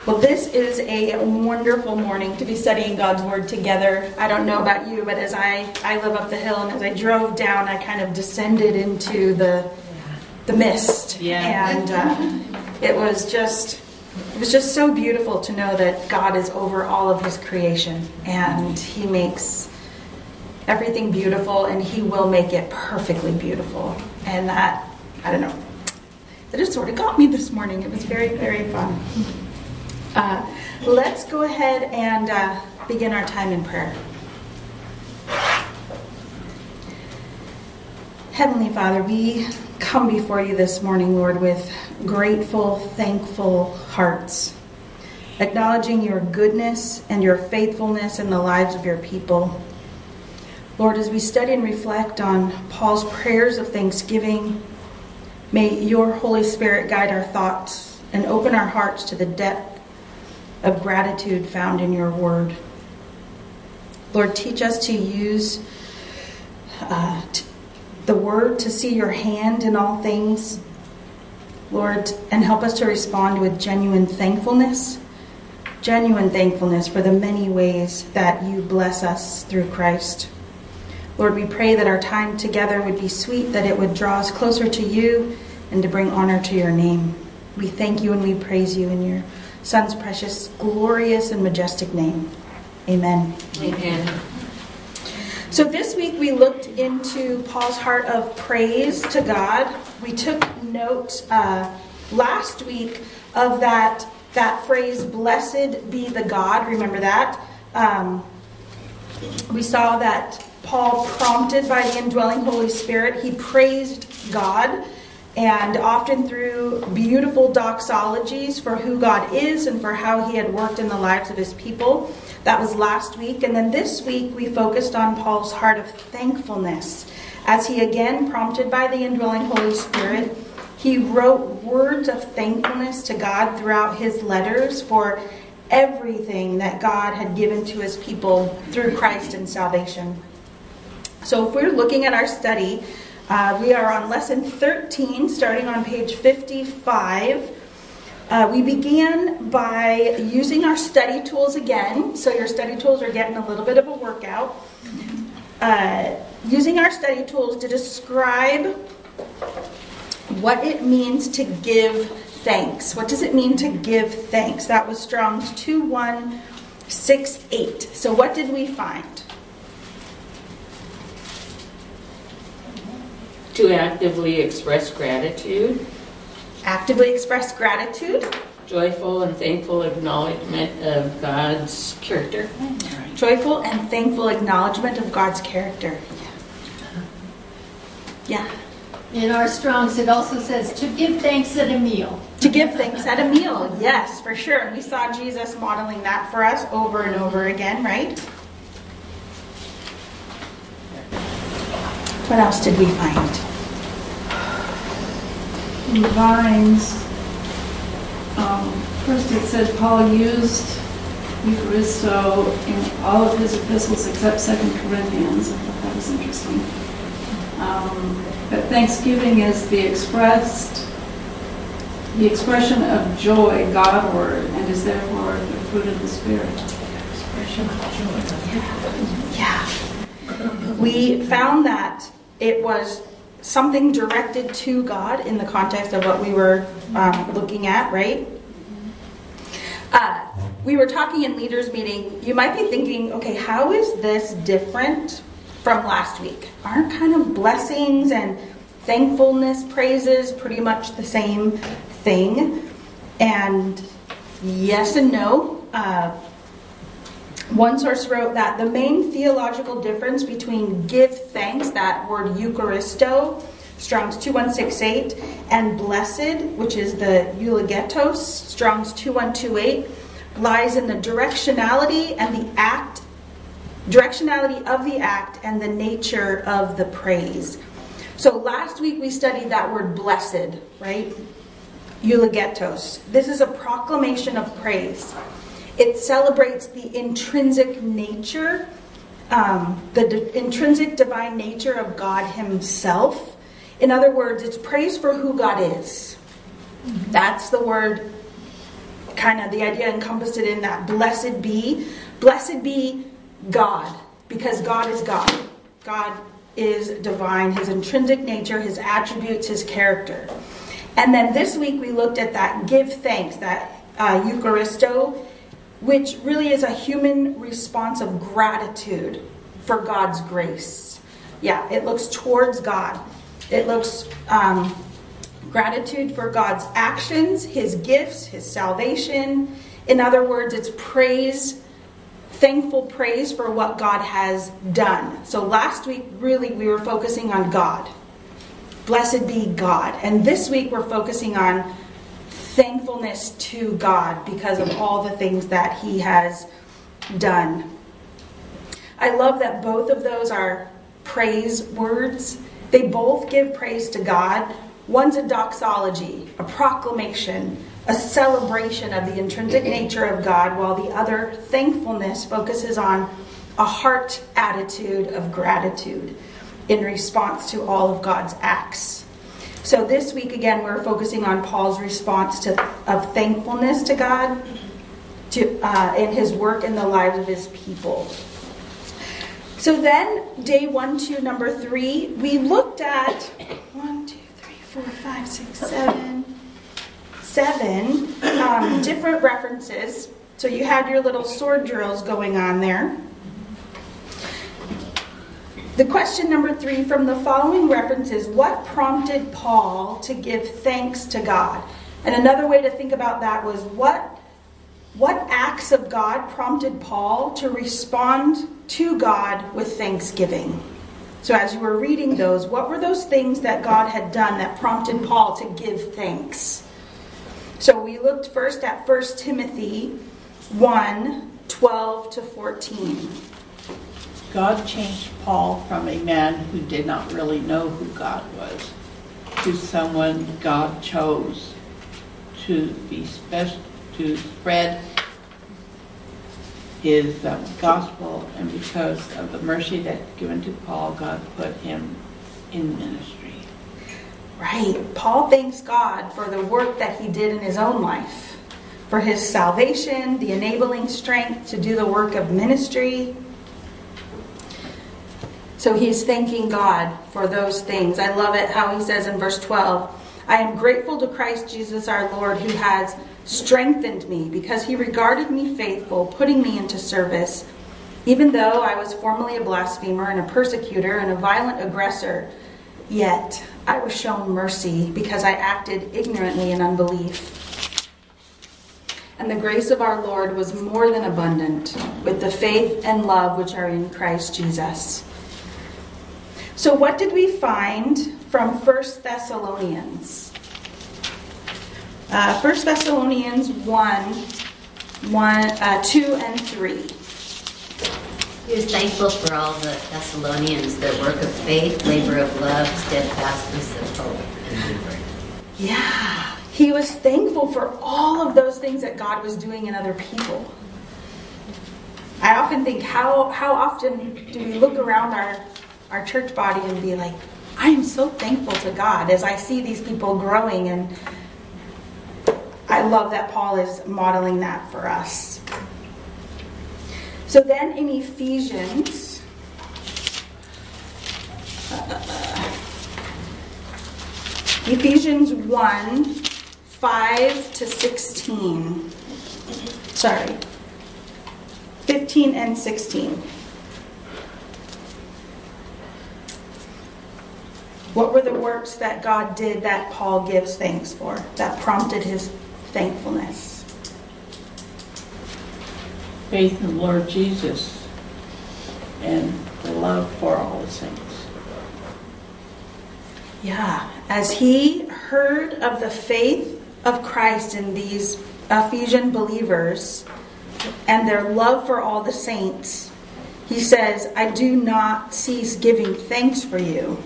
Well, this is a wonderful morning to be studying God's Word together. I don't know about you, but as I live up the hill, and as I drove down, I kind of descended into the mist. Yeah. And it was just so beautiful to know that God is over all of His creation, and He makes everything beautiful, and He will make it perfectly beautiful. And that, I don't know, that just sort of got me this morning. It was very, very fun. Let's go ahead and begin our time in prayer. Heavenly Father, we come before you this morning, Lord, with grateful, thankful hearts, acknowledging your goodness and your faithfulness in the lives of your people. Lord, as we study and reflect on Paul's prayers of thanksgiving, may your Holy Spirit guide our thoughts and open our hearts to the depth of gratitude found in your word. Lord, teach us to use the word to see your hand in all things, Lord, and help us to respond with genuine thankfulness for the many ways that you bless us through Christ. Lord, we pray that our time together would be sweet, that it would draw us closer to you and to bring honor to your name. We thank you and we praise you in your Son's precious, glorious, and majestic name. Amen. Amen. So this week we looked into Paul's heart of praise to God. We took note last week of that phrase, blessed be the God. Remember that? We saw that Paul, prompted by the indwelling Holy Spirit, he praised God, and often through beautiful doxologies for who God is and for how he had worked in the lives of his people. That was last week. And then this week we focused on Paul's heart of thankfulness. As he again, prompted by the indwelling Holy Spirit, he wrote words of thankfulness to God throughout his letters for everything that God had given to his people through Christ and salvation. So if we're looking at our study, we are on lesson 13, starting on page 55. We began by using our study tools again. So your study tools are getting a little bit of a workout. Using our study tools to describe what it means to give thanks. What does it mean to give thanks? That was Strong's 2168. So what did we find? To actively express gratitude. Actively express gratitude. Joyful and thankful acknowledgement of God's character. Joyful and thankful acknowledgement of God's character. Yeah. In our Strong's, it also says to give thanks at a meal. To give thanks at a meal, yes, for sure. And we saw Jesus modeling that for us over and over again, right? What else did we find? In the Vines, first it said Paul used Eucharisto in all of his epistles except 2 Corinthians. I thought that was interesting. But thanksgiving is the expression of joy Godward, and is therefore the fruit of the Spirit. Expression of joy. Yeah. We found that it was something directed to God in the context of what we were looking at, right? We were talking in leaders meeting. You might be thinking, okay, how is this different from last week? Aren't kind of blessings and thankfulness praises pretty much the same thing? And yes and no. One source wrote that the main theological difference between give thanks, that word Eucharisto, Strong's 2168, and blessed, which is the eulogetos, Strong's 2128, lies in the directionality of the act and the nature of the praise. So last week we studied that word blessed, right? Eulogetos. This is a proclamation of praise. It celebrates the intrinsic nature, the intrinsic divine nature of God himself. In other words, it's praise for who God is. That's the word kind of the idea encompassed it in that blessed be God, because God is God. God is divine, his intrinsic nature, his attributes, his character. And then this week we looked at that give thanks, that Eucharisto, which really is a human response of gratitude for God's grace. Yeah, it looks towards God. It looks gratitude for God's actions, his gifts, his salvation. In other words, it's praise, thankful praise for what God has done. So last week, really, we were focusing on God. Blessed be God. And this week, we're focusing on thankfulness to God because of all the things that he has done. I love that both of those are praise words. They both give praise to God. One's a doxology, a proclamation, a celebration of the intrinsic nature of God, while the other, thankfulness, focuses on a heart attitude of gratitude in response to all of God's acts. So this week, again, we're focusing on Paul's response of thankfulness to God in his work in the lives of his people. So then, day 1 to number 3, we looked at 1, 2, 3, 4, 5, 6, 7 different references. So you had your little sword drills going on there. The question number 3 from the following references: what prompted Paul to give thanks to God? And another way to think about that was what acts of God prompted Paul to respond to God with thanksgiving? So as you were reading those, what were those things that God had done that prompted Paul to give thanks? So we looked first at 1 Timothy 1, 12 to 14. God changed Paul from a man who did not really know who God was to someone God chose to be special, to spread his gospel, and because of the mercy that's given to Paul, God put him in ministry. Right. Paul thanks God for the work that he did in his own life, for his salvation, the enabling strength to do the work of ministry. So he's thanking God for those things. I love it how he says in verse 12, I am grateful to Christ Jesus our Lord, who has strengthened me because he regarded me faithful, putting me into service, even though I was formerly a blasphemer and a persecutor and a violent aggressor. Yet I was shown mercy because I acted ignorantly in unbelief. And the grace of our Lord was more than abundant with the faith and love which are in Christ Jesus. So what did we find from 1 Thessalonians? 1 Thessalonians 1, 2 and 3. He was thankful for all the Thessalonians, their work of faith, labor of love, steadfastness of hope, and labor. Yeah, he was thankful for all of those things that God was doing in other people. I often think, how often do we look around our church body and be like, I am so thankful to God as I see these people growing, and I love that Paul is modeling that for us. So then in Ephesians, Ephesians 1, 5 to 16. Sorry, 15 and 16. What were the works that God did that Paul gives thanks for, that prompted his thankfulness? Faith in the Lord Jesus and the love for all the saints. Yeah, as he heard of the faith of Christ in these Ephesian believers and their love for all the saints, he says, I do not cease giving thanks for you,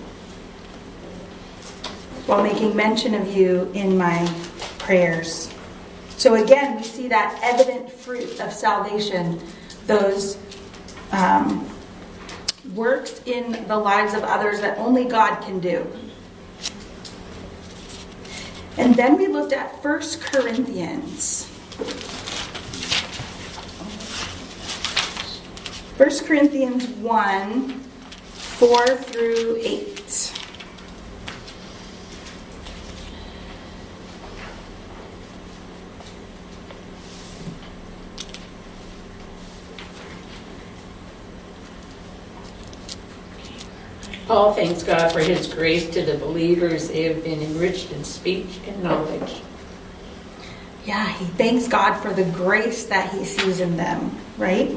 while making mention of you in my prayers. So again, we see that evident fruit of salvation, those works in the lives of others that only God can do. And then we looked at 1 Corinthians 1 Corinthians 1, 4 through 8. Paul thanks God for his grace to the believers. They have been enriched in speech and knowledge. Yeah, he thanks God for the grace that he sees in them, right?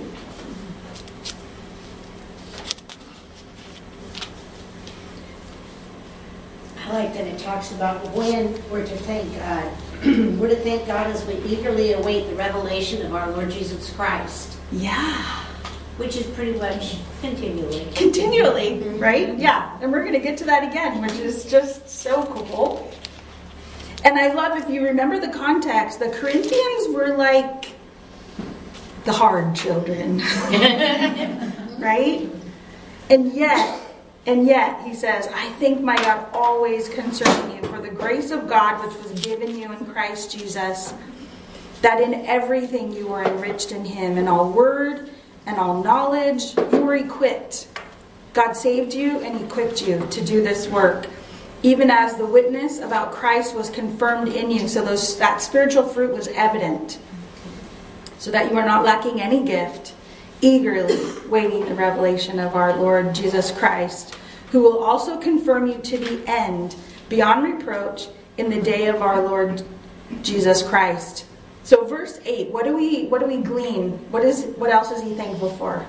I like that it talks about when we're to thank God. We're to thank God as we eagerly await the revelation of our Lord Jesus Christ, Yeah. which is pretty much continually. Continually, right? Yeah. And we're going to get to that again, which is just so cool. And I love, if you remember the context, the Corinthians were like the hard children, right? And yet, he says, I thank my God always concerning you for the grace of God which was given you in Christ Jesus, that in everything you were enriched in him, in all word and all knowledge, you were equipped. God saved you and equipped you to do this work, even as the witness about Christ was confirmed in you. So that spiritual fruit was evident, so that you are not lacking any gift, eagerly waiting the revelation of our Lord Jesus Christ, who will also confirm you to the end, beyond reproach, in the day of our Lord Jesus Christ. So verse 8, what do we glean? What else is he thankful for?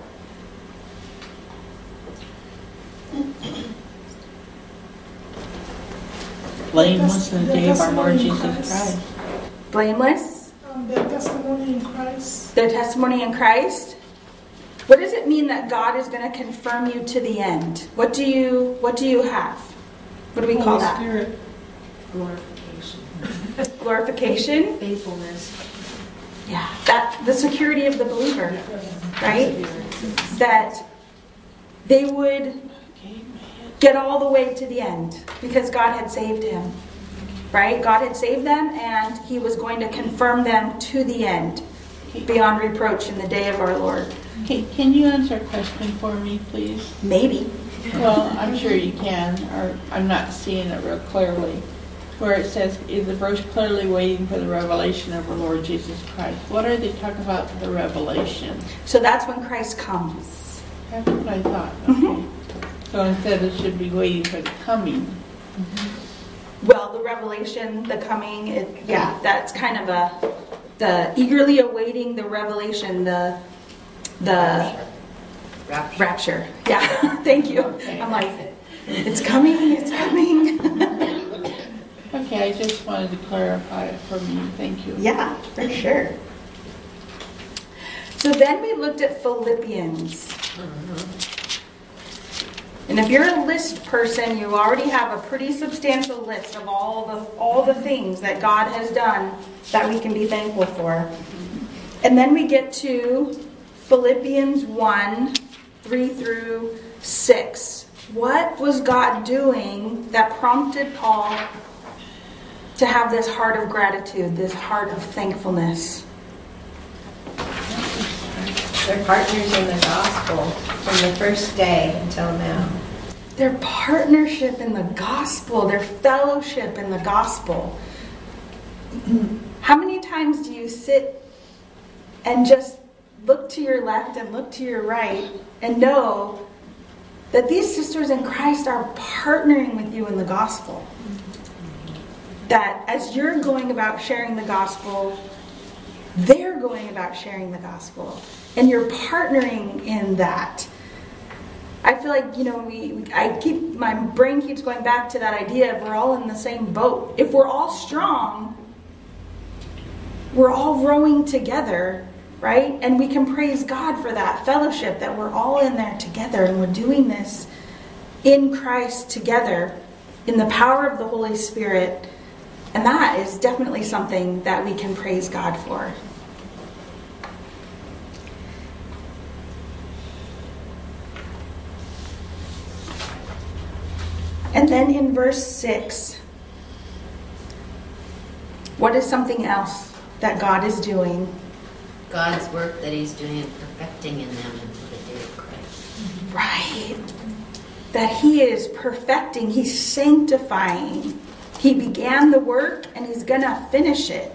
Blameless in the day of our Lord Jesus Christ. Blameless? Their testimony in Christ. Their testimony in Christ? What does it mean that God is going to confirm you to the end? What do you have? What do we call that? Spirit. Glorification. Glorification? Faithfulness. Yeah. That the security of the believer, right? That they would get all the way to the end because God had saved him. Right? God had saved them and he was going to confirm them to the end, beyond reproach in the day of our Lord. Can you answer a question for me, please? Maybe. Well, I'm sure you can, or I'm not seeing it real clearly. Where it says, is the verse clearly waiting for the revelation of our Lord Jesus Christ? What are they talking about, the revelation? So that's when Christ comes. That's what I thought. Okay. So instead it should be waiting for the coming. Well, the revelation, the coming, that's kind of the eagerly awaiting the revelation, the rapture. Yeah, thank you. I'm like, it's coming. Okay, I just wanted to clarify it for me. Thank you. Yeah, for sure. So then we looked at Philippians. And if you're a list person, you already have a pretty substantial list of all the things that God has done that we can be thankful for. And then we get to Philippians 1, 3 through 6. What was God doing that prompted Paul to have this heart of gratitude, this heart of thankfulness? They're partners in the gospel from the first day until now. Their partnership in the gospel, their fellowship in the gospel. How many times do you sit and just look to your left and look to your right and know that these sisters in Christ are partnering with you in the gospel? That as you're going about sharing the gospel, they're going about sharing the gospel. And you're partnering in that. I feel like, my brain keeps going back to that idea of we're all in the same boat. If we're all strong, we're all rowing together, right? And we can praise God for that fellowship, that we're all in there together and we're doing this in Christ together in the power of the Holy Spirit. And that is definitely something that we can praise God for. And then in verse 6, what is something else that God is doing. God's work that he's doing and perfecting in them until the day of Christ. Right. That he is perfecting, he's sanctifying. He began the work and he's going to finish it.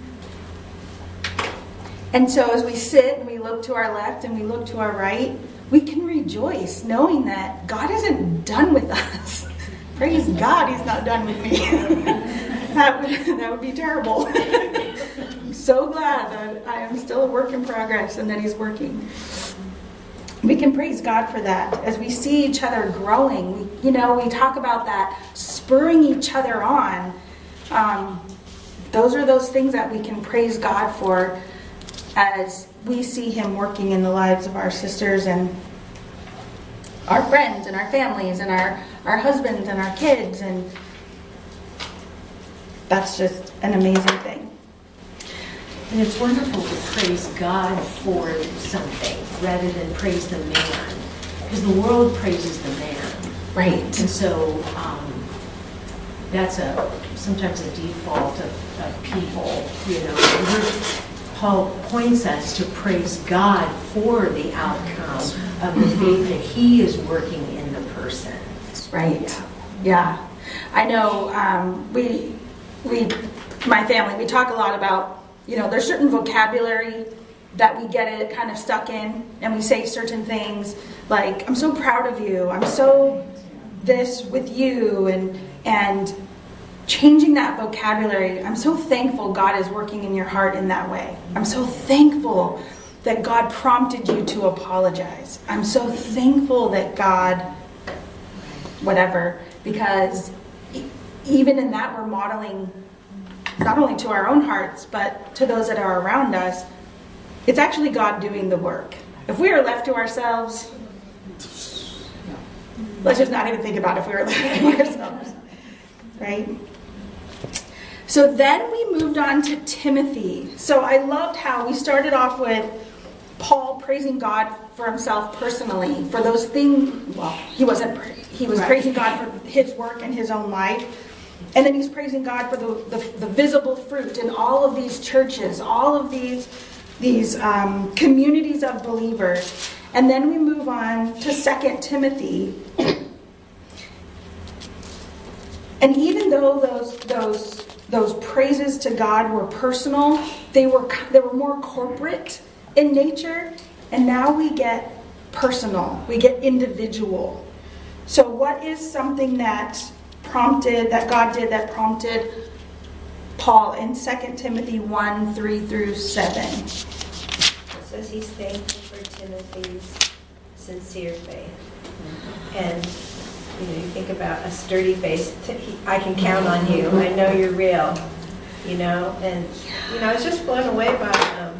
And so as we sit and we look to our left and we look to our right, we can rejoice knowing that God isn't done with us. Praise God, he's not done with me. That would be terrible. I'm so glad that I am still a work in progress and that he's working. We can praise God for that as we see each other growing. We talk about that spurring each other on. Those are those things that we can praise God for as we see him working in the lives of our sisters and our friends and our families and our husbands and our kids. And that's just an amazing thing. And it's wonderful to praise God for something rather than praise the man. Because the world praises the man. Right. And so that's sometimes a default of people, Paul points us to praise God for the outcome of the faith that he is working in the person. Right. Yeah. I know my family, we talk a lot about, there's certain vocabulary that we get it kind of stuck in, and we say certain things like, I'm so proud of you, I'm so this with you, and changing that vocabulary. I'm so thankful God is working in your heart in that way. I'm so thankful that God prompted you to apologize. I'm so thankful that God, whatever, because even in that we're modeling not only to our own hearts, but to those that are around us. It's actually God doing the work. If we are left to ourselves, let's just not even think about if we were left to ourselves. Right? So then we moved on to Timothy. So I loved how we started off with Paul praising God for himself personally, for those things. Well, he was right. Praising God for his work in his own life. And then he's praising God for the visible fruit in all of these churches, all of these communities of believers. And then we move on to 2 Timothy. And even though those praises to God were personal, they were more corporate in nature. And now we get personal. We get individual. So what is something that God did that prompted Paul in 2 Timothy 1, 3 through 7? It says he's thankful for Timothy's sincere faith. And you think about a sturdy faith. I can count on you. I know you're real. And I was just blown away by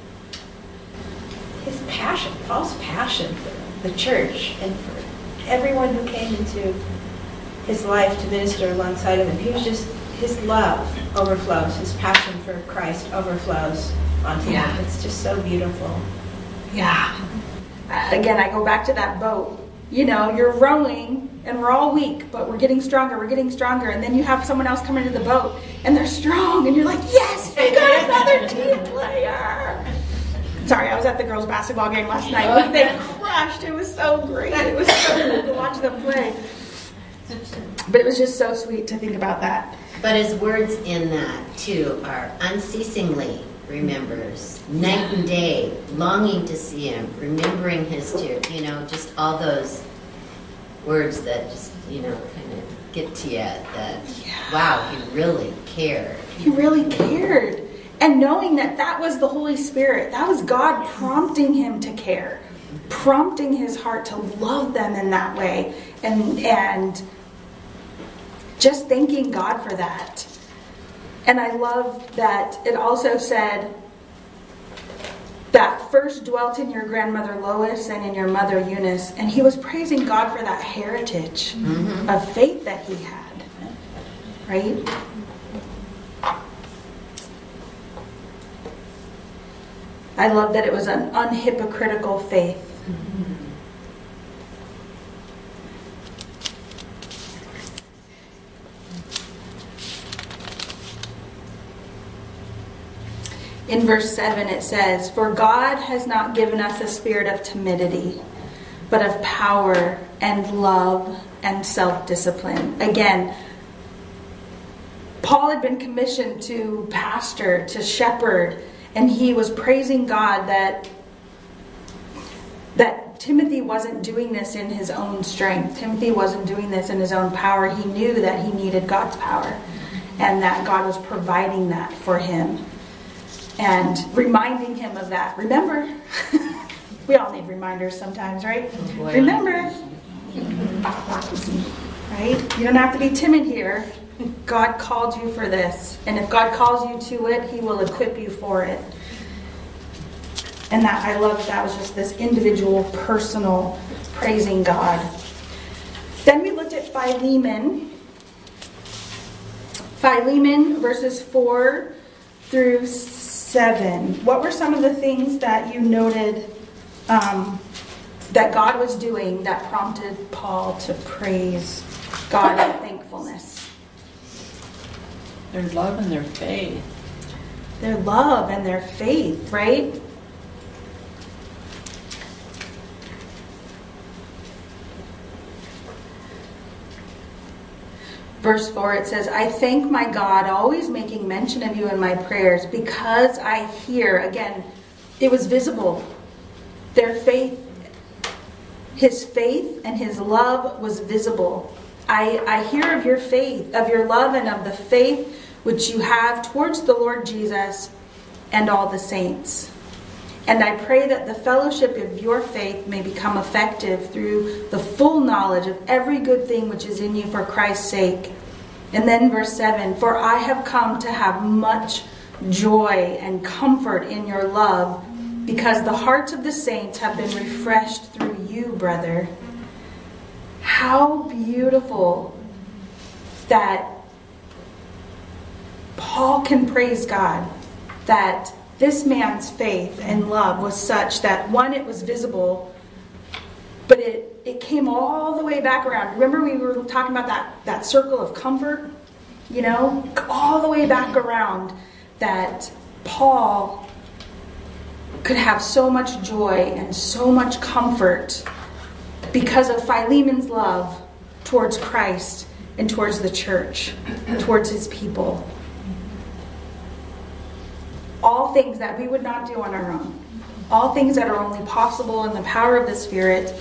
his passion, Paul's passion for the church and for everyone who came into his life to minister alongside of him. He was just, his love overflows, his passion for Christ overflows onto him. It's just so beautiful. Yeah. Again, I go back to that boat. You're rowing and we're all weak, but we're getting stronger, and then you have someone else come into the boat and they're strong and you're like, yes, we got another team player. Sorry, I was at the girls' basketball game last night, but they crushed. It was so great. It was so cool to watch them play. But it was just so sweet to think about that. But his words in that, too, are unceasingly remembers, night and day, longing to see him, remembering his tears, just all those words that just, kind of get to you that, wow, he really cared. He really cared. And knowing that was the Holy Spirit, that was God prompting him to care, prompting his heart to love them in that way, and just thanking God for that. And I love that it also said that first dwelt in your grandmother Lois and in your mother Eunice, and he was praising God for that heritage of faith that he had, right? I love that it was an unhypocritical faith. In verse 7 it says, "For God has not given us a spirit of timidity, but of power and love and self-discipline." Again, Paul had been commissioned to pastor, to shepherd, and he was praising God that Timothy wasn't doing this in his own strength. Timothy wasn't doing this in his own power. He knew that he needed God's power and that God was providing that for him and reminding him of that. Remember, we all need reminders sometimes, right? Remember, right? You don't have to be timid here. God called you for this. And if God calls you to it, he will equip you for it. And that, I love that was just this individual, personal praising God. Then we looked at Philemon. Philemon verses 4 through 7. What were some of the things that you noted that God was doing that prompted Paul to praise God in thankfulness? Their love and their faith. Their love and their faith, right? Verse 4, it says, "I thank my God, always making mention of you in my prayers, because I hear," again, it was visible, their faith, his faith and his love was visible. I hear of your faith, of your love and of the faith which you have towards the Lord Jesus and all the saints. And I pray that the fellowship of your faith may become effective through the full knowledge of every good thing which is in you for Christ's sake. And then verse 7, "For I have come to have much joy and comfort in your love, because the hearts of the saints have been refreshed through you, brother." How beautiful that Paul can praise God, that this man's faith and love was such that, one, it was visible, but it came all the way back around. Remember we were talking about that circle of comfort? You know, all the way back around, that Paul could have so much joy and so much comfort because of Philemon's love towards Christ and towards the church, towards his people. All things that we would not do on our own. All things that are only possible in the power of the Spirit.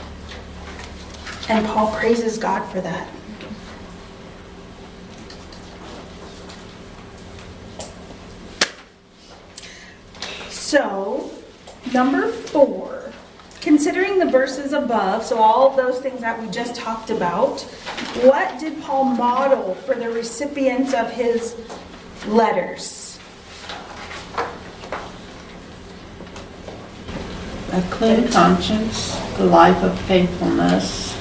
And Paul praises God for that. So, number 4, considering the verses above, so all of those things that we just talked about, what did Paul model for the recipients of his letters? A clean conscience, a life of faithfulness,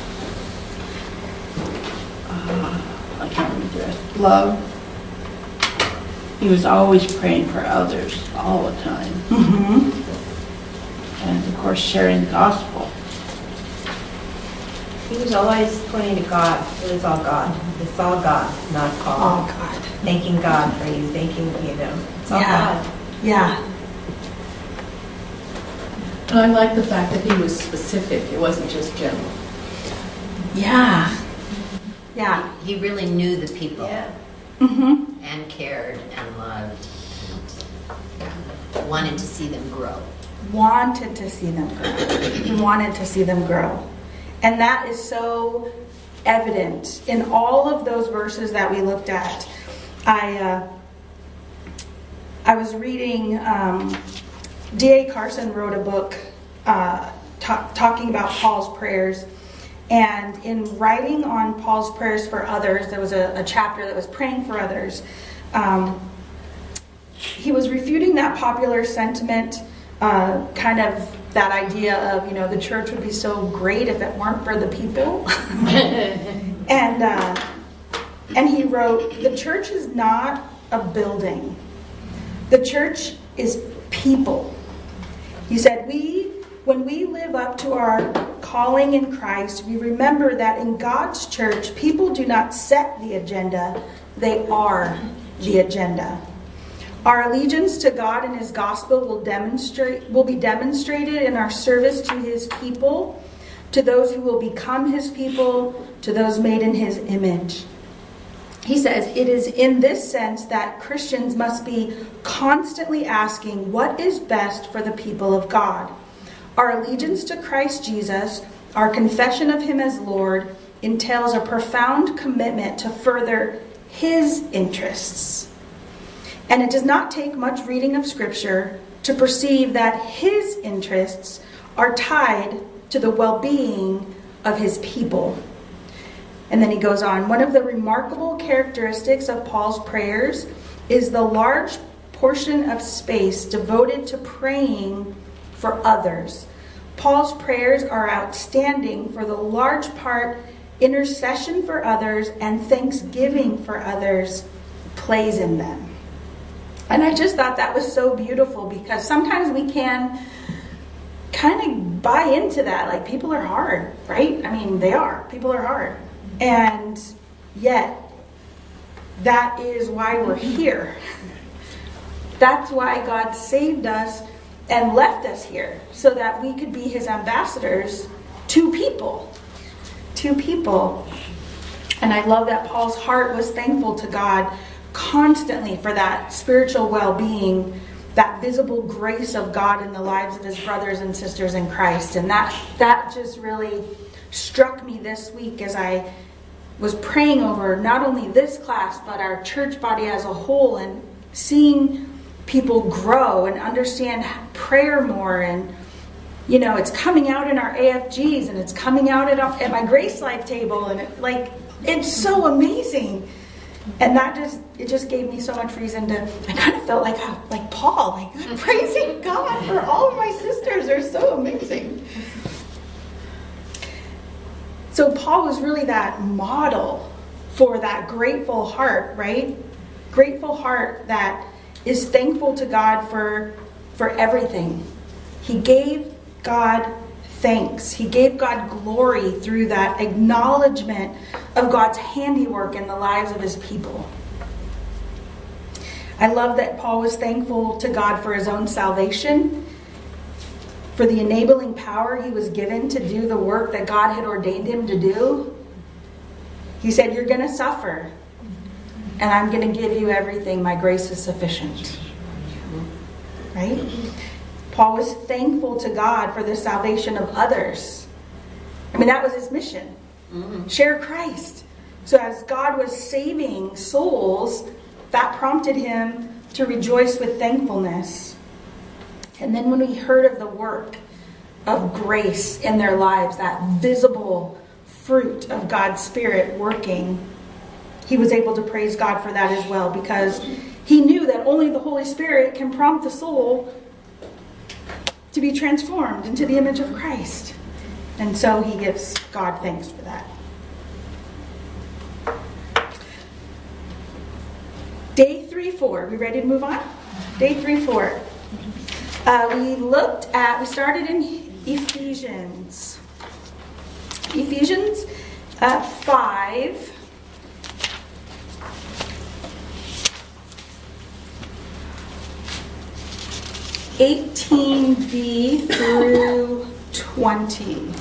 I can't read the rest, love. He was always praying for others all the time. Mm-hmm. And of course sharing the gospel. He was always pointing to God. It was all God. It's all God, not Paul. Oh, God. Thanking God for you, it's all Yeah. God. Yeah. And I like the fact that he was specific. It wasn't just general. Yeah. Yeah. He really knew the people Yeah. Mm-hmm. and cared and loved and wanted to see them grow. Wanted to see them grow. He wanted to see them grow. And that is so evident in all of those verses that we looked at. I was reading, D.A. Carson wrote a book talking about Paul's prayers. And in writing on Paul's prayers for others, there was a chapter that was praying for others. He was refuting that popular sentiment, kind of that idea of, the church would be so great if it weren't for the people. And he wrote, "The church is not a building. The church is people." He said, when we live up to our calling in Christ, we remember that in God's church, people do not set the agenda, they are the agenda. Our allegiance to God and his gospel will be demonstrated in our service to his people, to those who will become his people, to those made in his image. He says, it is in this sense that Christians must be constantly asking what is best for the people of God. Our allegiance to Christ Jesus, our confession of him as Lord, entails a profound commitment to further his interests. And it does not take much reading of Scripture to perceive that his interests are tied to the well-being of his people. And then he goes on, one of the remarkable characteristics of Paul's prayers is the large portion of space devoted to praying for others. Paul's prayers are outstanding for the large part intercession for others and thanksgiving for others plays in them. And I just thought that was so beautiful, because sometimes we can kind of buy into that. Like, people are hard, right? I mean, they are. People are hard. And yet, that is why we're here. That's why God saved us and left us here, so that we could be his ambassadors to people. To people. And I love that Paul's heart was thankful to God constantly for that spiritual well-being, that visible grace of God in the lives of his brothers and sisters in Christ. And that just really struck me this week as I was praying over not only this class, but our church body as a whole, and seeing people grow and understand prayer more. And it's coming out in our AFGs, and it's coming out at my Grace Life table, and it's so amazing. And it just gave me so much reason to, I kind of felt like Paul, I'm praising God for all of my sisters. They're so amazing. So Paul was really that model for that grateful heart, right? Grateful heart that is thankful to God for everything. He gave God thanks. He gave God glory through that acknowledgement of God's handiwork in the lives of his people. I love that Paul was thankful to God for his own salvation, for the enabling power he was given to do the work that God had ordained him to do. He said, you're going to suffer, and I'm going to give you everything. My grace is sufficient. Right? Paul was thankful to God for the salvation of others. I mean, that was his mission. Share Christ. So as God was saving souls, that prompted him to rejoice with thankfulness. And then when he heard of the work of grace in their lives, that visible fruit of God's Spirit working, he was able to praise God for that as well, because he knew that only the Holy Spirit can prompt the soul to be transformed into the image of Christ. And so he gives God thanks for that. Day 3-4. We ready to move on? Day 3-4. We started in Ephesians. Ephesians 5. (18b) through 20.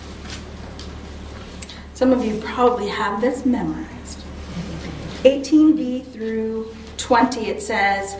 Some of you probably have this memorized. 18b through 20, it says,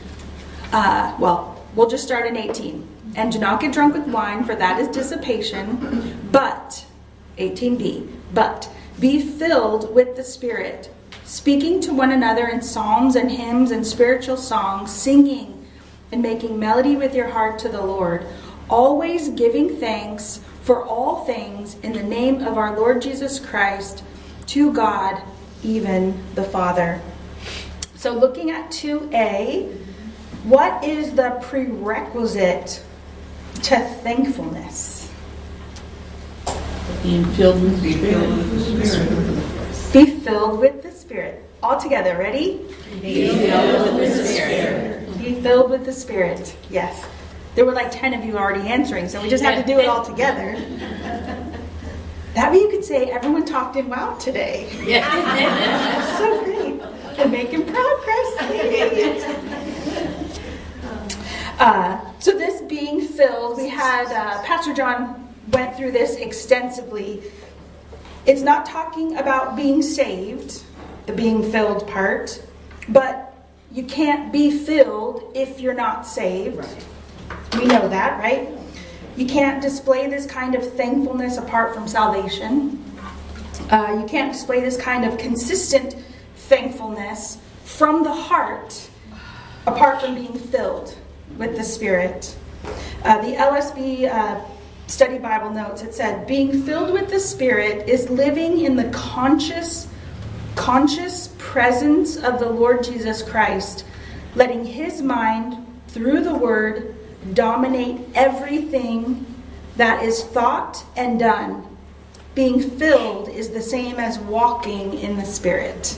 we'll just start in 18. And do not get drunk with wine, for that is dissipation, but, 18b, but be filled with the Spirit, speaking to one another in psalms and hymns and spiritual songs, singing and making melody with your heart to the Lord, always giving thanks for all things in the name of our Lord Jesus Christ, to God, even the Father. So looking at 2a, what is the prerequisite to thankfulness? Being filled with the Spirit. Be filled with the Spirit. All together, ready? Be filled with the Spirit. Be filled with the Spirit. Yes. There were 10 of you already answering, so we just have to do it all together. That way you could say, everyone talked in wow today. Yeah. So great. And making progress. So this being filled, we had Pastor John went through this extensively. It's not talking about being saved, the being filled part, but you can't be filled if you're not saved. Right. We know that, right? You can't display this kind of thankfulness apart from salvation. You can't display this kind of consistent thankfulness from the heart apart from being filled with the Spirit. The LSB Study Bible notes, it said, being filled with the Spirit is living in the conscious presence of the Lord Jesus Christ, letting His mind, through the Word, dominate everything that is thought and done. Being filled is the same as walking in the Spirit.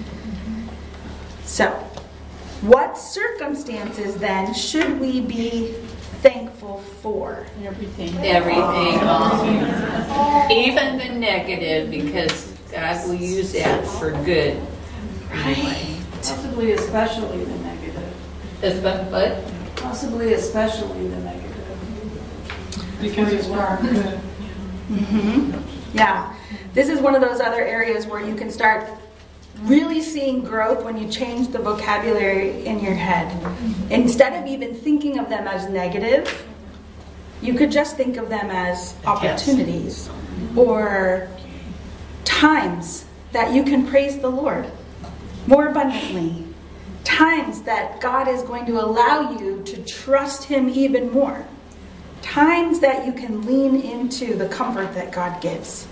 So, what circumstances then should we be thankful for? Everything. Everything, even the negative, because God will use that for good. Right. Possibly especially the negative. But Possibly especially the negative. Because it's for our good. Yeah. This is one of those other areas where you can start really seeing growth when you change the vocabulary in your head. Instead of even thinking of them as negative, you could just think of them as opportunities or times that you can praise the Lord more abundantly. Times that God is going to allow you to trust Him even more. Times that you can lean into the comfort that God gives.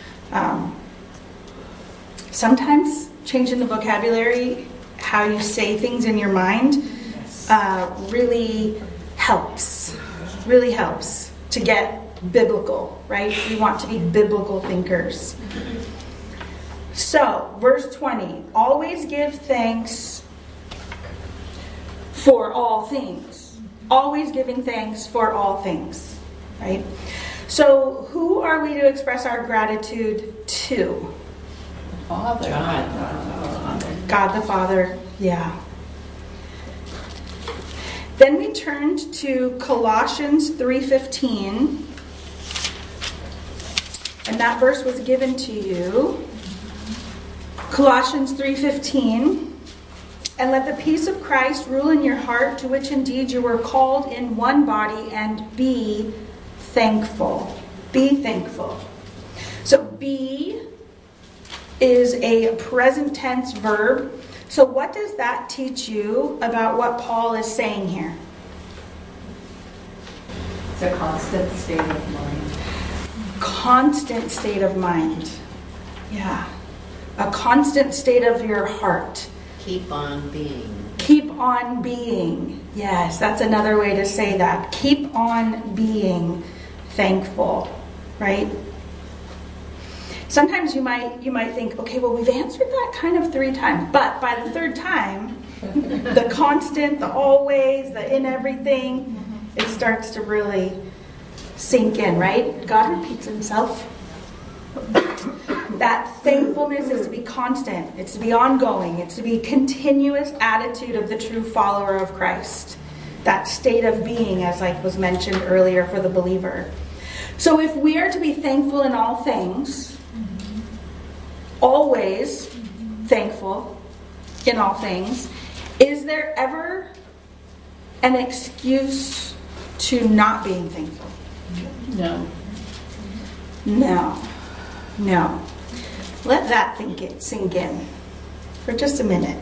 Sometimes changing the vocabulary, how you say things in your mind, really helps to get biblical, right? We want to be biblical thinkers. So, verse 20, always give thanks for all things. Always giving thanks for all things, right? So, who are we to express our gratitude to? Father. God the Father, yeah. Then we turned to Colossians 3:15. And that verse was given to you. Colossians 3:15. And let the peace of Christ rule in your heart, to which indeed you were called in one body, and be thankful. Be thankful. So be is a present tense verb. So what does that teach you about what Paul is saying here? It's a constant state of mind. Constant state of mind. Yeah. A constant state of your heart. Keep on being. Keep on being. Yes, that's another way to say that. Keep on being thankful, right? Sometimes you might think, okay, well, we've answered that kind of 3 times. But by the 3rd time, the constant, the always, the in everything, it starts to really sink in, right? God repeats Himself. That thankfulness is to be constant. It's to be ongoing. It's to be a continuous attitude of the true follower of Christ. That state of being, as like was mentioned earlier, for the believer. So if we are to be thankful in all things, always thankful in all things, is there ever an excuse to not being thankful? No. Let that sink in for just a minute.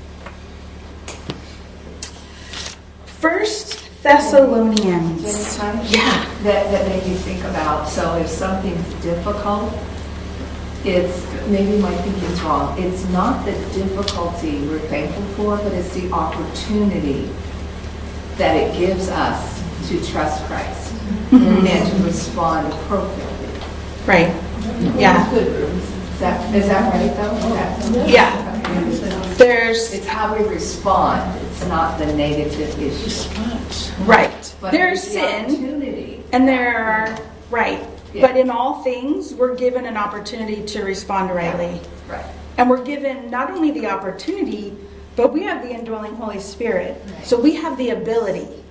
1 Thessalonians. Yeah. That made me think about, so if something's difficult, it's, maybe my thinking's wrong, it's not the difficulty we're thankful for, but it's the opportunity that it gives us to trust Christ and to respond appropriately. Right. Yeah. Is that right, though? Yeah. It's how we respond. It's not the negative issue. Right. But There's the sin, opportunity. and there are, right. Yeah. But in all things, we're given an opportunity to respond rightly. Right. And we're given not only the opportunity, but we have the indwelling Holy Spirit. Right. So we have the ability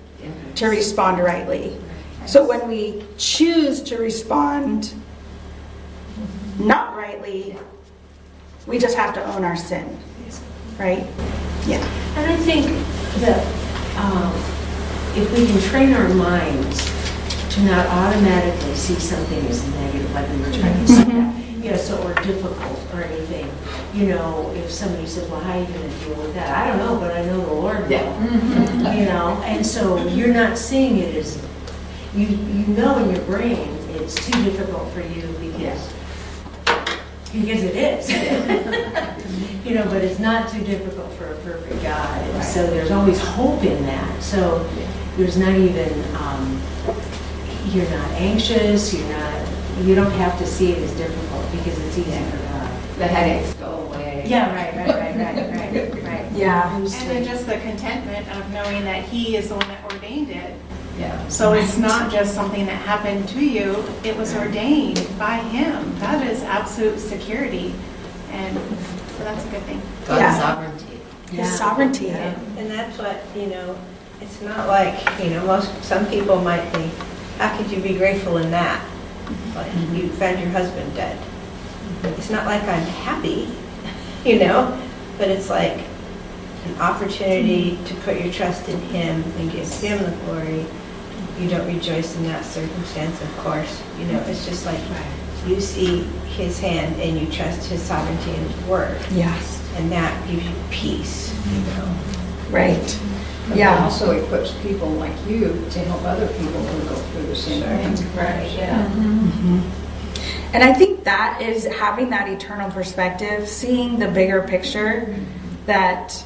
to respond rightly. So when we choose to respond not rightly, we just have to own our sin, right? Yeah. And I think that if we can train our minds to not automatically see something as negative, like we were trying to say that, or difficult or anything. If somebody says, well, how are you going to deal with that? I don't know, but I know the Lord will. And so you're not seeing it as, you know in your brain it's too difficult for you because it is. But it's not too difficult for a perfect God. And so there's always hope in that. So there's not even, you're not anxious, you don't have to see it as difficult because it's easy for God. The headaches go away. Yeah, right. Yeah. And then just the contentment of knowing that He is the one that ordained it. Yeah. So it's not just something that happened to you, it was ordained by Him. That is absolute security. And so that's a good thing. God's sovereignty. His sovereignty. And that's what, it's not like, some people might think, how could you be grateful in that? Like you found your husband dead. It's not like I'm happy, but it's like an opportunity to put your trust in Him and give Him the glory. You don't rejoice in that circumstance, of course. It's just like you see His hand and you trust His sovereignty and His word. Yes. And that gives you peace, Right. But it also equips people like you to help other people who go through the same things. Right, yeah. And I think that is having that eternal perspective, seeing the bigger picture, that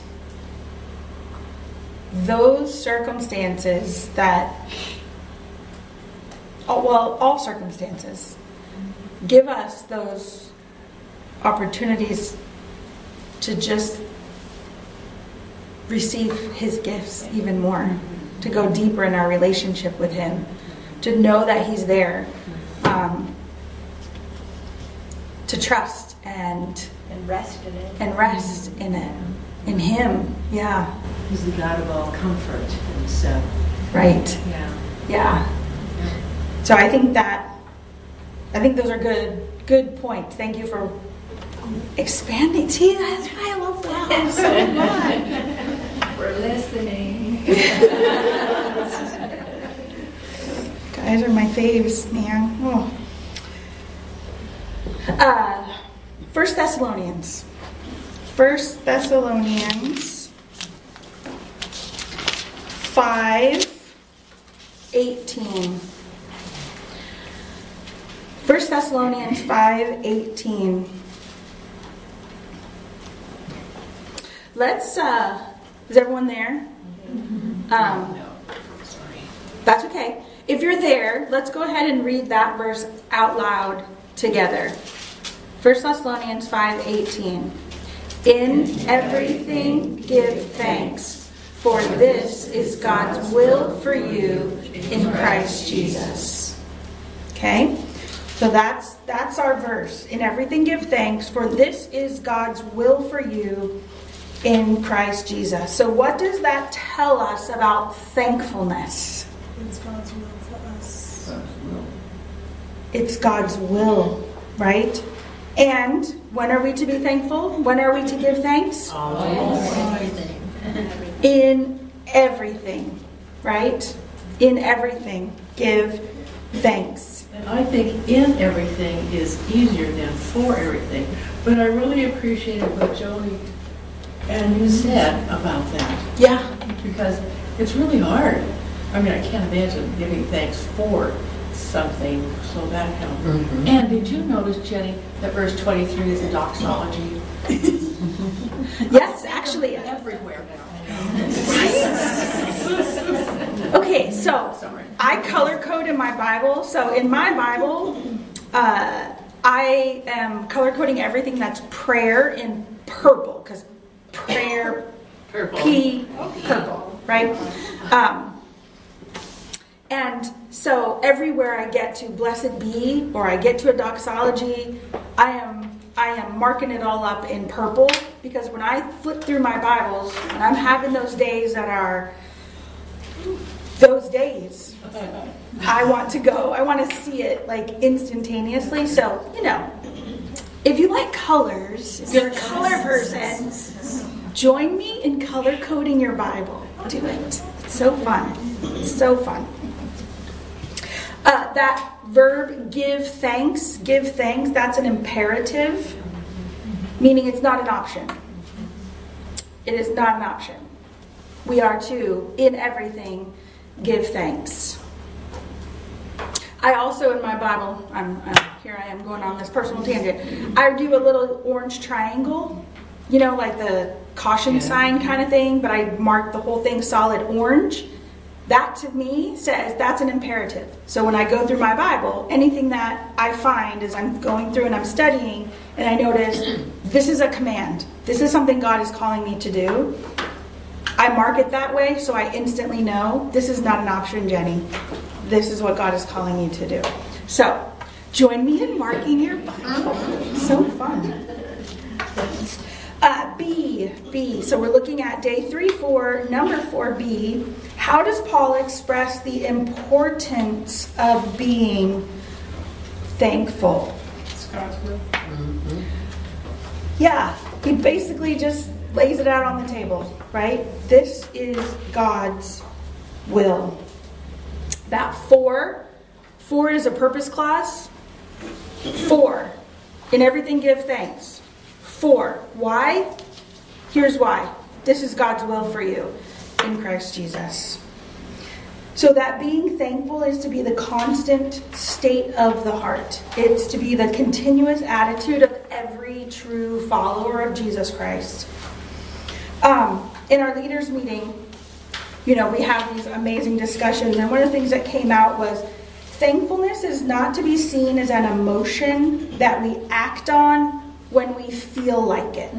those circumstances all circumstances give us those opportunities to just receive His gifts even more, to go deeper in our relationship with Him, to know that He's there, to trust and rest in it. In Him. Yeah. He's the God of all comfort. And so, Right. yeah. So I think those are good points. Thank you for expanding. See, that's why I love that so much. We're listening. Guys are my faves, man. Oh. 1 Thessalonians 5:18. 1 Thessalonians 5:18. Let's, is everyone there? That's okay. If you're there, let's go ahead and read that verse out loud together. 1 Thessalonians 5:18. In everything give thanks, for this is God's will for you in Christ Jesus. Okay? So that's our verse. In everything give thanks, for this is God's will for you in Christ Jesus. So what does that tell us about thankfulness? It's God's will for us. It's God's will, right? And when are we to be thankful? When are we to give thanks? In everything, right? In everything, give thanks. And I think in everything is easier than for everything. But I really appreciated what Joni and you said about that. Yeah. Because it's really hard. I mean, I can't imagine giving thanks for something, so that helped. Mm-hmm. And did you notice, Jenny, that verse 23 is a doxology? Yes, actually. Everywhere now. Okay, so I color code in my Bible. So in my Bible, I am color coding everything that's prayer in purple, because prayer, Purple. purple, right? And so everywhere I get to blessed be, or I get to a doxology, I am marking it all up in purple, because when I flip through my Bibles, and I'm having those days that are those days. I want to go. I want to see it like instantaneously. So, if you like colors, if you're a color person, join me in color coding your Bible. Do it. It's so fun. It's so fun. That verb give thanks, that's an imperative, meaning it's not an option. It is not an option. We are to, in everything, give thanks. I also, in my Bible, here I am going on this personal tangent, I do a little orange triangle, like the caution sign kind of thing, but I mark the whole thing solid orange. That to me says that's an imperative. So when I go through my Bible, anything that I find as I'm going through and I'm studying, and I notice this is a command, this is something God is calling me to do, I mark it that way so I instantly know this is not an option, Jenny. This is what God is calling you to do. So join me in marking your Bible. So fun. B. So we're looking at day 3-4, number 4B. How does Paul express the importance of being thankful? It's God's will. Mm-hmm. Yeah, he basically just lays it out on the table, right? This is God's will. That 4 is a purpose clause. 4, in everything give thanks. 4, why? Here's why. This is God's will for you in Christ Jesus. So that being thankful is to be the constant state of the heart. It's to be the continuous attitude of every true follower of Jesus Christ. In our leaders meeting, we have these amazing discussions, and one of the things that came out was thankfulness is not to be seen as an emotion that we act on when we feel like it.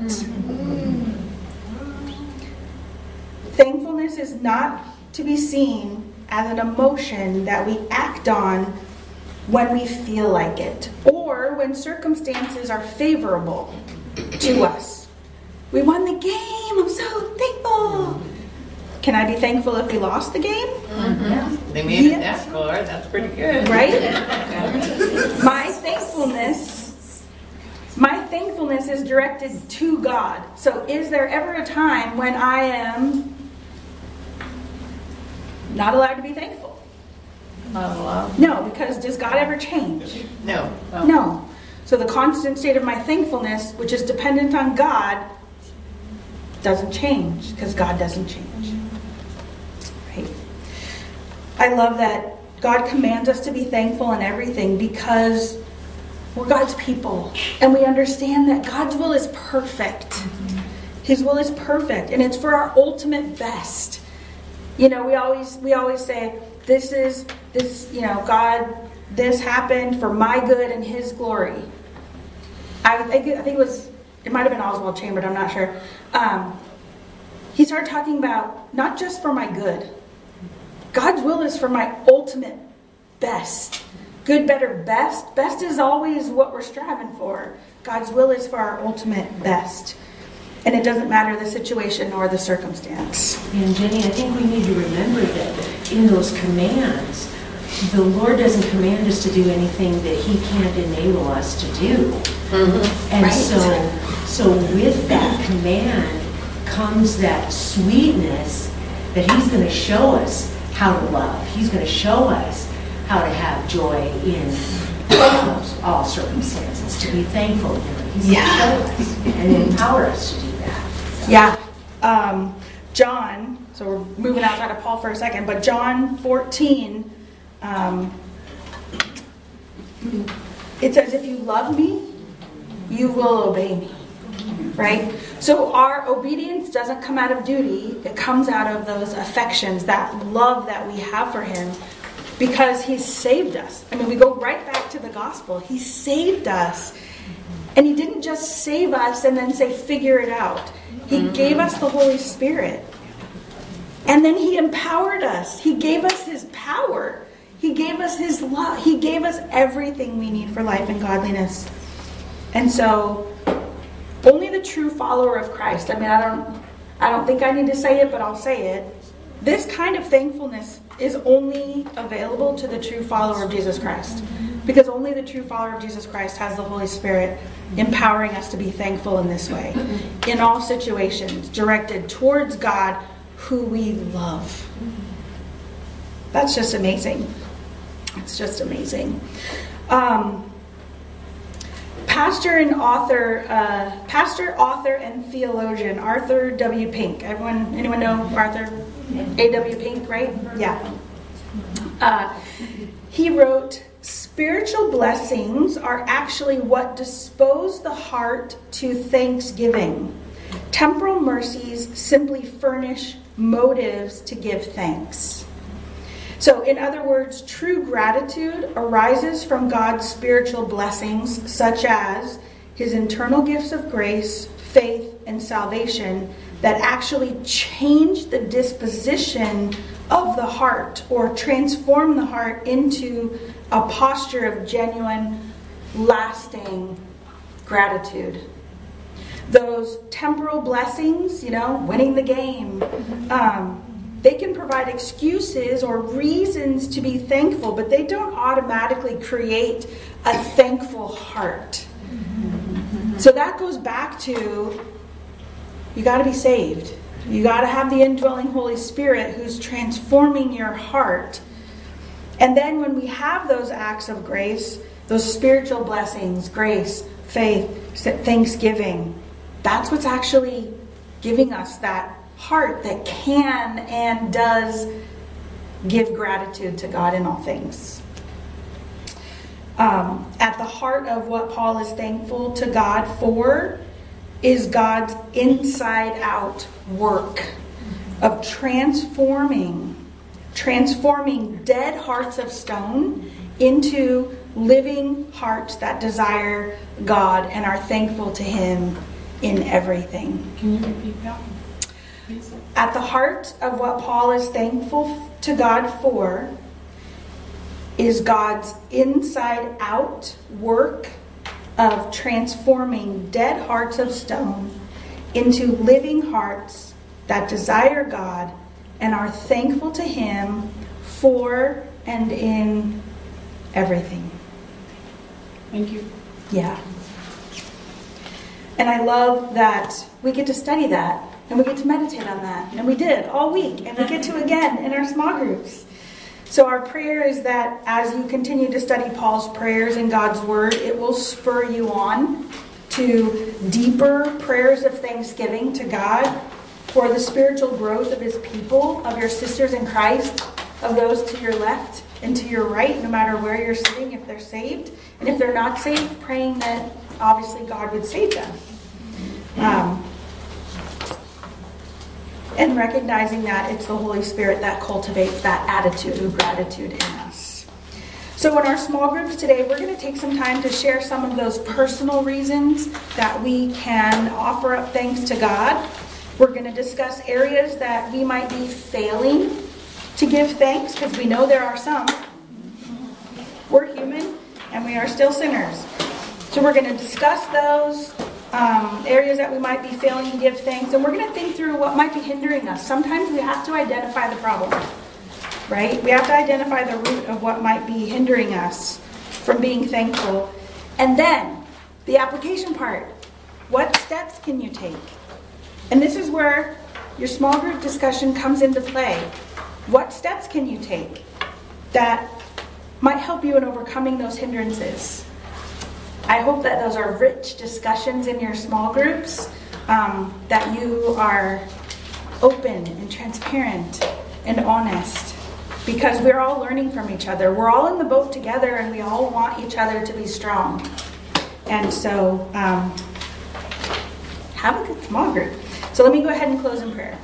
Thankfulness is not to be seen as an emotion that we act on when we feel like it, or when circumstances are favorable to us. We won the game, I'm so thankful. Can I be thankful if we lost the game? Mm-hmm. They made it that score, that's pretty good. Right? My thankfulness is directed to God. So is there ever a time when I am not allowed to be thankful? Not allowed. No, because does God ever change? No. No. So the constant state of my thankfulness, which is dependent on God, doesn't change because God doesn't change. Right? I love that God commands us to be thankful in everything because we're God's people and we understand that God's will is perfect. His will is perfect and it's for our ultimate best. We always say God, this happened for my good and His glory. I think it might have been Oswald Chambers, I'm not sure. He started talking about not just for my good. God's will is for my ultimate best. Good, better, best. Best is always what we're striving for. God's will is for our ultimate best. And it doesn't matter the situation or the circumstance. And Jenny, I think we need to remember that in those commands, the Lord doesn't command us to do anything that He can't enable us to do. Mm-hmm. And right. So with that command comes that sweetness that He's going to show us how to love. He's going to show us how to have joy in all circumstances, to be thankful. He's going to show us and empower us to do that. So. Yeah. John, so we're moving outside of Paul for a second, but John 14, it says, if you love me, you will obey me. Right? So our obedience doesn't come out of duty. It comes out of those affections, that love that we have for Him, because He's saved us. I mean, we go right back to the gospel. He saved us. And He didn't just save us and then say, figure it out. He gave us the Holy Spirit. And then He empowered us. He gave us His power. He gave us His love. He gave us everything we need for life and godliness. And so only the true follower of Christ, I mean, I don't think I need to say it, but I'll say it. This kind of thankfulness is only available to the true follower of Jesus Christ. Because only the true follower of Jesus Christ has the Holy Spirit empowering us to be thankful in this way. In all situations, directed towards God who we love. That's just amazing. It's just amazing. Pastor, author, and theologian Arthur W. Pink. Anyone know Arthur A.W. Pink, right? Yeah. He wrote, "Spiritual blessings are actually what dispose the heart to thanksgiving. Temporal mercies simply furnish motives to give thanks." So, in other words, true gratitude arises from God's spiritual blessings, such as his internal gifts of grace, faith, and salvation that actually change the disposition of the heart or transform the heart into a posture of genuine, lasting gratitude. Those temporal blessings, winning the game, they can provide excuses or reasons to be thankful, but they don't automatically create a thankful heart. So that goes back to, you got to be saved. You got to have the indwelling Holy Spirit who's transforming your heart. And then when we have those acts of grace, those spiritual blessings, grace, faith, thanksgiving, that's what's actually giving us that heart that can and does give gratitude to God in all things. At the heart of what Paul is thankful to God for is God's inside-out work of transforming dead hearts of stone into living hearts that desire God and are thankful to Him in everything. Can you repeat that? At the heart of what Paul is thankful to God for is God's inside-out work of transforming dead hearts of stone into living hearts that desire God and are thankful to Him for and in everything. Thank you. Yeah. And I love that we get to study that. And we get to meditate on that. And we did all week. And we get to again in our small groups. So our prayer is that as you continue to study Paul's prayers in God's Word, it will spur you on to deeper prayers of thanksgiving to God for the spiritual growth of His people, of your sisters in Christ, of those to your left and to your right, no matter where you're sitting, if they're saved. And if they're not saved, praying that obviously God would save them. And recognizing that it's the Holy Spirit that cultivates that attitude of gratitude in us. So in our small groups today, we're going to take some time to share some of those personal reasons that we can offer up thanks to God. We're going to discuss areas that we might be failing to give thanks, because we know there are some. We're human, and we are still sinners. So we're going to discuss those areas that we might be failing to give thanks, and we're going to think through what might be hindering us. Sometimes we have to identify the problem, right? We have to identify the root of what might be hindering us from being thankful. And then, the application part. What steps can you take? And this is where your small group discussion comes into play. What steps can you take that might help you in overcoming those hindrances? I hope that those are rich discussions in your small groups, that you are open and transparent and honest, because we're all learning from each other. We're all in the boat together, and we all want each other to be strong. And so, have a good small group. So let me go ahead and close in prayer.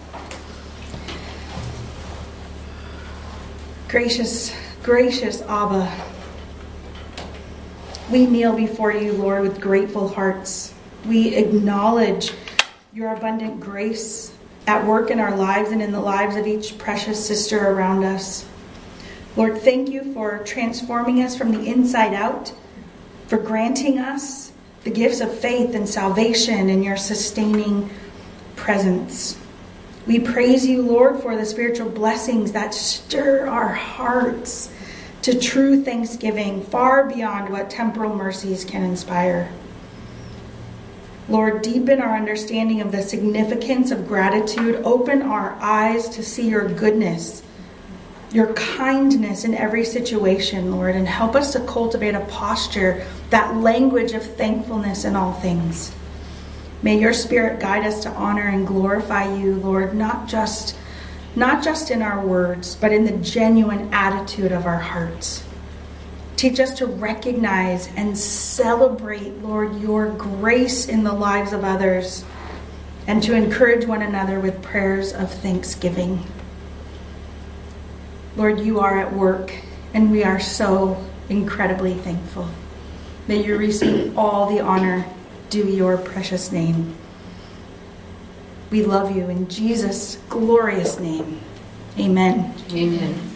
Gracious Abba, we kneel before you, Lord, with grateful hearts. We acknowledge your abundant grace at work in our lives and in the lives of each precious sister around us. Lord, thank you for transforming us from the inside out, for granting us the gifts of faith and salvation and your sustaining presence. We praise you, Lord, for the spiritual blessings that stir our hearts to true thanksgiving, far beyond what temporal mercies can inspire. Lord, deepen our understanding of the significance of gratitude. Open our eyes to see your goodness, your kindness in every situation, Lord, and help us to cultivate a posture, that language of thankfulness in all things. May your Spirit guide us to honor and glorify you, Lord, not just in our words, but in the genuine attitude of our hearts. Teach us to recognize and celebrate, Lord, your grace in the lives of others, and to encourage one another with prayers of thanksgiving. Lord, you are at work, and we are so incredibly thankful. May you receive all the honor due your precious name. We love you in Jesus' glorious name. Amen. Amen.